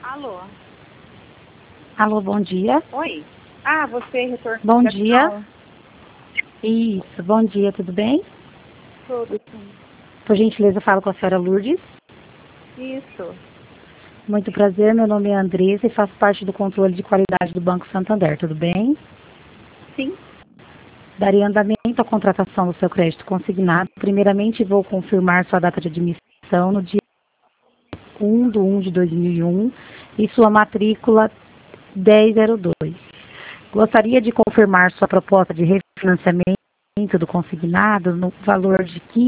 Alô? Alô, bom dia. Oi? Ah, você retornou. Bom dia. Isso, bom dia, tudo bem? Tudo, sim. Por gentileza, falo com a senhora Lourdes. Isso. Muito prazer, meu nome é Andressa e faço parte do controle de qualidade do Banco Santander, tudo bem? Sim. Daria andamento à contratação do seu crédito consignado. Primeiramente, vou confirmar sua data de admissão no dia 1 de 2001 e sua matrícula 1002. Gostaria de confirmar sua proposta de refinanciamento do consignado no valor de R$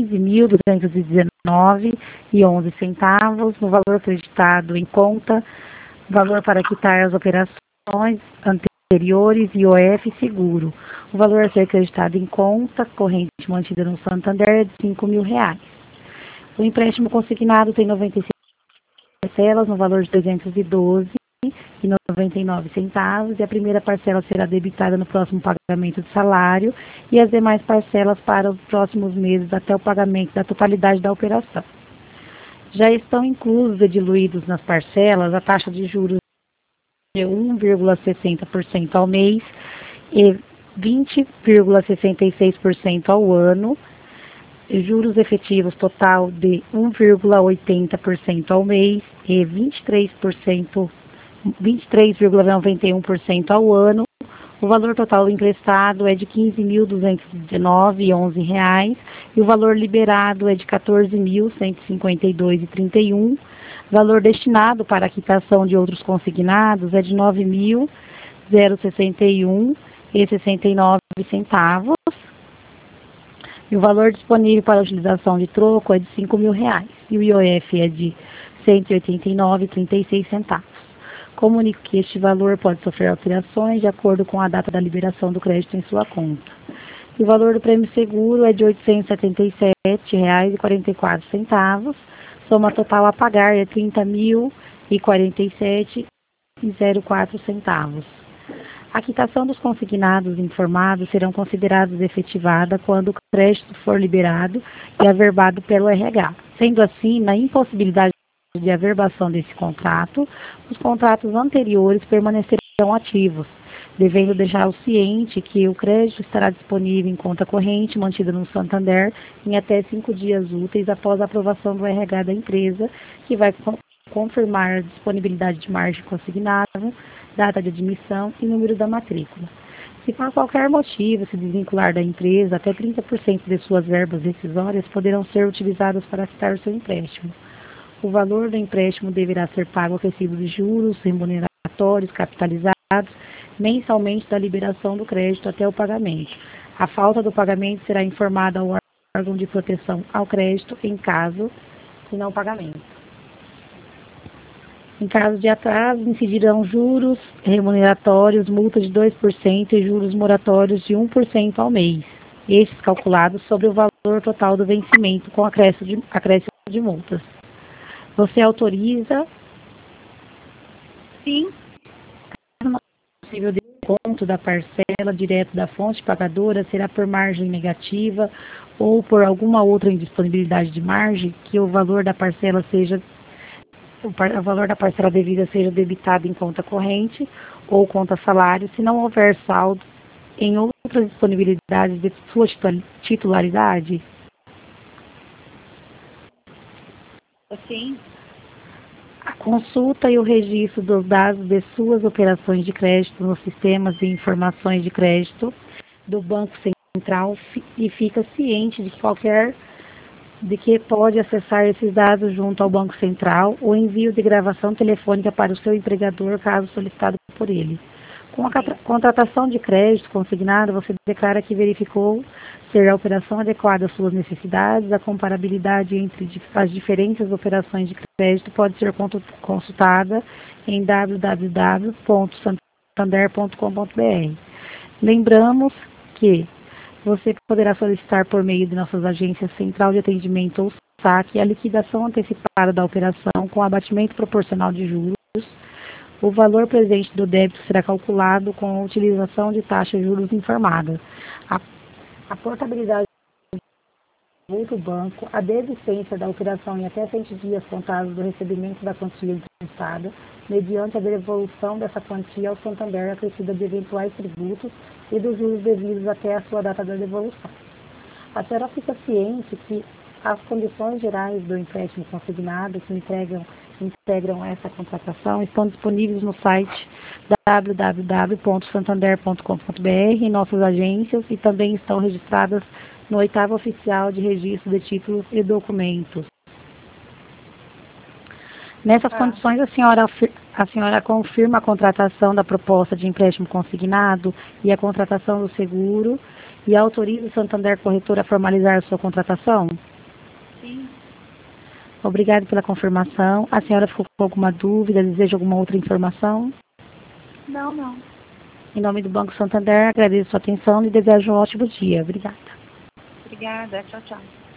15.219,11, no valor acreditado em conta, valor para quitar as operações anteriores e IOF seguro. O valor a ser acreditado em conta corrente mantida no Santander é de R$ 5.000. O empréstimo consignado tem 96 parcelas no valor de R$ 312,99 e a primeira parcela será debitada no próximo pagamento do salário e as demais parcelas para os próximos meses até o pagamento da totalidade da operação. Já estão inclusos e diluídos nas parcelas a taxa de juros de 1,60% ao mês e 20,66% ao ano, juros efetivos total de 1,80% ao mês e 23,91% ao ano. O valor total emprestado é de R$ 15.219,11 e o valor liberado é de R$ 14.152,31. Valor destinado para a quitação de outros consignados é de R$ 9.061,69. E o valor disponível para utilização de troco é de R$ 5.000 e o IOF é de R$ 189,36. Comunico que este valor pode sofrer alterações de acordo com a data da liberação do crédito em sua conta. E o valor do prêmio seguro é de R$ 877,44. Soma total a pagar é R$ 30.047,04. A quitação dos consignados informados serão considerados efetivada quando o crédito for liberado e averbado pelo RH. Sendo assim, na impossibilidade de averbação desse contrato, os contratos anteriores permanecerão ativos, devendo deixá-lo ciente que o crédito estará disponível em conta corrente mantida no Santander em até 5 dias úteis após a aprovação do RH da empresa, que vai confirmar a disponibilidade de margem consignada, data de admissão e número da matrícula. Se por qualquer motivo se desvincular da empresa, até 30% de suas verbas rescisórias poderão ser utilizadas para quitar o seu empréstimo. O valor do empréstimo deverá ser pago ao recibo de juros, remuneratórios, capitalizados, mensalmente da liberação do crédito até o pagamento. A falta do pagamento será informada ao órgão de proteção ao crédito em caso de não pagamento. Em caso de atraso, incidirão juros remuneratórios, multa de 2% e juros moratórios de 1% ao mês, estes calculados sobre o valor total do vencimento com acréscimo de multas. Você autoriza? Sim. O possível desconto da parcela direto da fonte pagadora será por margem negativa ou por alguma outra indisponibilidade de margem que o valor da parcela devida seja debitado em conta corrente ou conta salário, se não houver saldo em outras disponibilidades de sua titularidade? Sim. A consulta e o registro dos dados de suas operações de crédito nos sistemas de informações de crédito do Banco Central e fica ciente de que pode acessar esses dados junto ao Banco Central ou envio de gravação telefônica para o seu empregador, caso solicitado por ele. Com a contratação de crédito consignado, você declara que verificou ser a operação adequada às suas necessidades. A comparabilidade entre as diferentes operações de crédito pode ser consultada em www.santander.com.br. Lembramos que você poderá solicitar por meio de nossas agências Central de Atendimento ou SAC a liquidação antecipada da operação com abatimento proporcional de juros. O valor presente do débito será calculado com a utilização de taxa de juros informada. A portabilidade do banco a desistência da operação em até 100 dias contados do recebimento da quantia emprestada, mediante a devolução dessa quantia ao Santander acrescida de eventuais tributos e dos juros devidos até a sua data da devolução. A senhora fica ciente que as condições gerais do empréstimo consignado que integram essa contratação estão disponíveis no site www.santander.com.br em nossas agências e também estão registradas no 8º Oficial de Registro de Títulos e Documentos. Nessas condições, a senhora confirma a contratação da proposta de empréstimo consignado e a contratação do seguro e autoriza o Santander Corretora a formalizar a sua contratação? Sim. Obrigada pela confirmação. A senhora ficou com alguma dúvida? Deseja alguma outra informação? Não, não. Em nome do Banco Santander, agradeço a sua atenção e desejo um ótimo dia. Obrigada. Obrigada. Tchau, tchau.